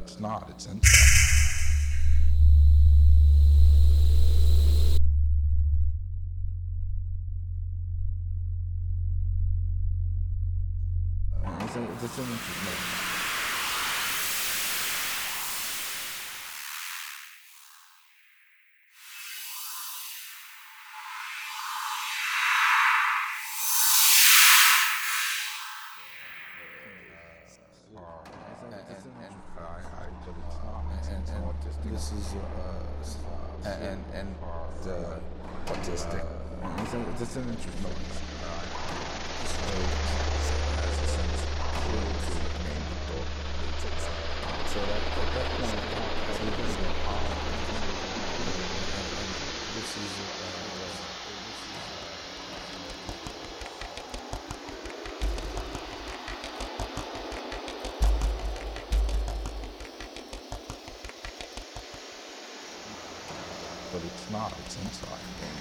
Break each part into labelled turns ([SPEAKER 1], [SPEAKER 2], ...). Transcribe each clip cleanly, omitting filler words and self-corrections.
[SPEAKER 1] it's not. It's inside. It's an interesting.
[SPEAKER 2] This is and autistic.
[SPEAKER 1] It's an interesting.
[SPEAKER 2] So that at that point, this is
[SPEAKER 1] But it's not. It's inside.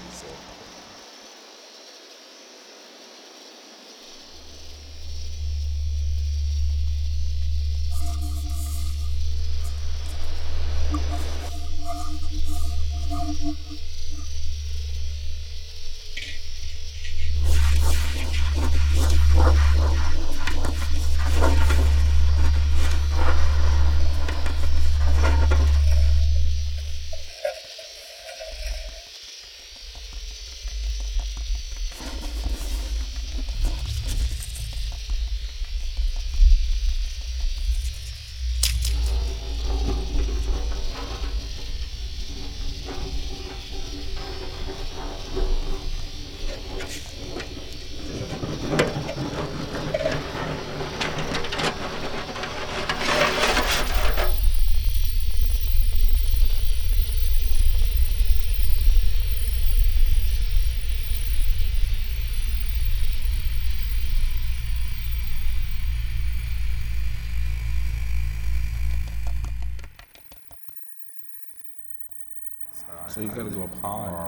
[SPEAKER 1] So you gotta go up high.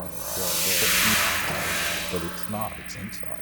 [SPEAKER 1] But it's not. It's inside.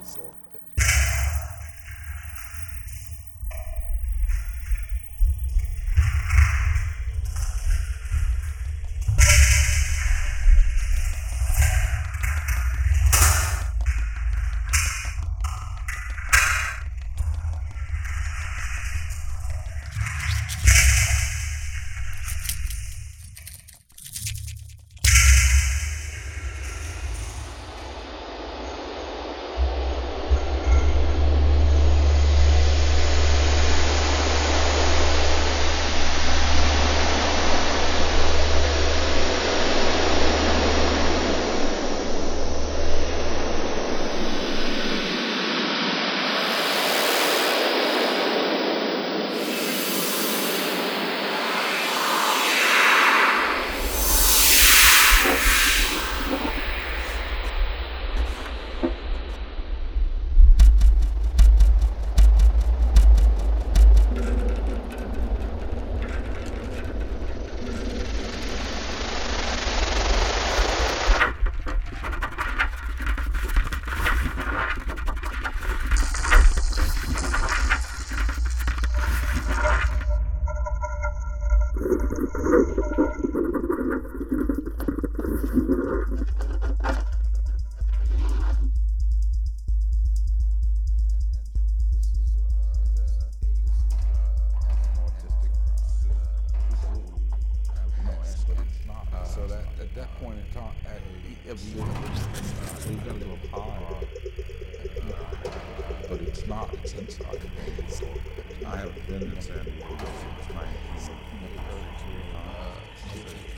[SPEAKER 1] So that at that point in time, so you gotta go up high. But it's not. It's inside. I haven't been in San Diego since 1932.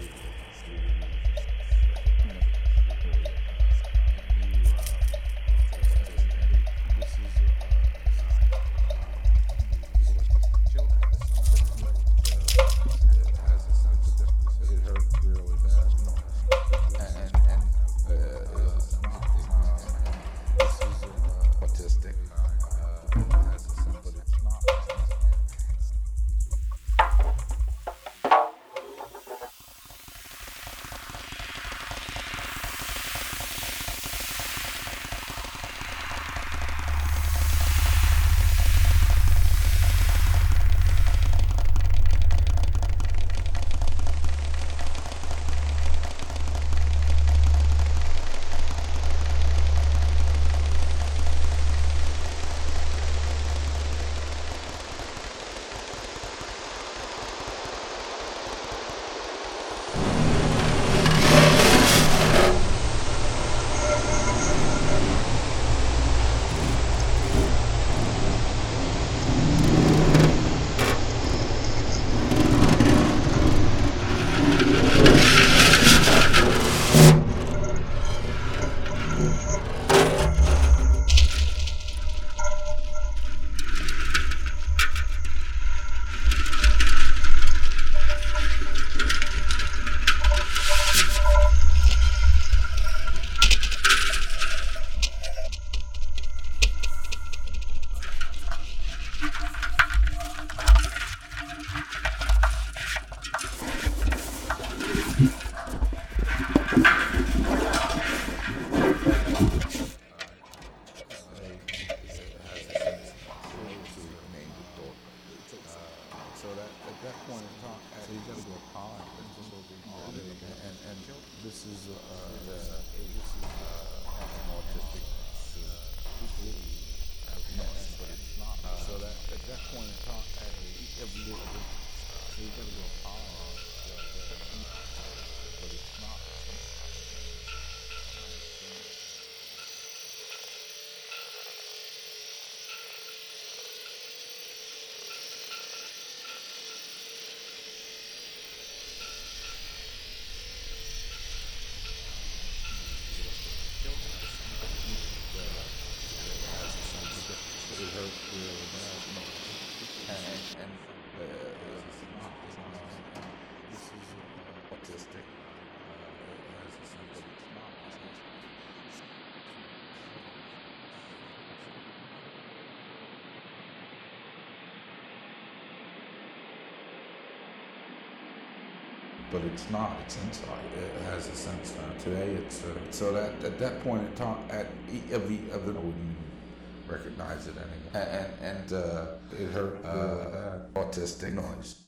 [SPEAKER 2] really bad. And this is autistic.
[SPEAKER 3] But it's not. It's insight. It has a sense now. Today, it's so that at that point in time, of the I wouldn't recognize it anymore, and it hurt autistic noise.